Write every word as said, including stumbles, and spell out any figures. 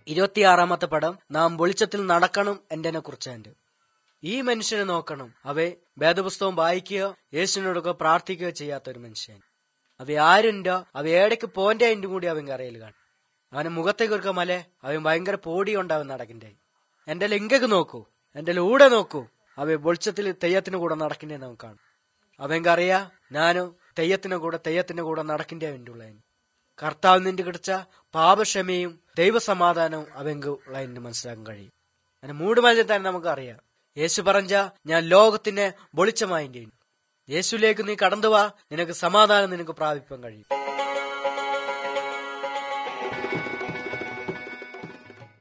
ഇരുപത്തിയാറാമത്തെ പടം, നാം വെളിച്ചത്തിൽ നടക്കണം എന്നെ കുറിച്ചുണ്ട്. ഈ മനുഷ്യനെ നോക്കണം. അവയെ വേദപുസ്തകം വായിക്കുകയോ യേശുവിനോടൊക്കെ പ്രാർത്ഥിക്കുകയോ ചെയ്യാത്ത ഒരു മനുഷ്യൻ. അവ ആരുണ്ടോ അവ ഏടയ്ക്ക് പോന്റെ അതിൻ്റെ കൂടി അവൻ അറിയൽ കാണും. അവന്റെ മുഖത്തേക്ക് ഒരുക്ക മലെ അവൻ ഭയങ്കര പോടി ഉണ്ടാവൻ നടക്കണ്ടേ. എന്റെ ലിംഗക്ക് നോക്കൂ, എന്റെ ലൂടെ നോക്കൂ, അവ വെളിച്ചത്തിൽ തെയ്യത്തിന് കൂടെ നടക്കണ്ടേ നമുക്ക് കാണും. അവൻക്കറിയാ ഞാനോ തെയ്യത്തിന് കൂടെ തെയ്യത്തിന്റെ കൂടെ നടക്കണ്ടേ അവൻ്റെ ഉള്ളതിന്. കർത്താവ് നിന്റെ കിടച്ച പാപക്ഷമയും ദൈവസമാധാനവും അവൻക്ക് ഉള്ളതിന് മനസ്സിലാക്കാൻ കഴിയും. അതിന് മൂടുമല്യം തന്നെ നമുക്കറിയാം. യേശു പറഞ്ഞ ഞാൻ ലോകത്തിന്റെ വെളിച്ചമായിന്റെ. യേശുലേക്ക് നീ കടന്നുവാ, നിനക്ക് സമാധാനം നിനക്ക് പ്രാപിപ്പാൻ കഴിയും.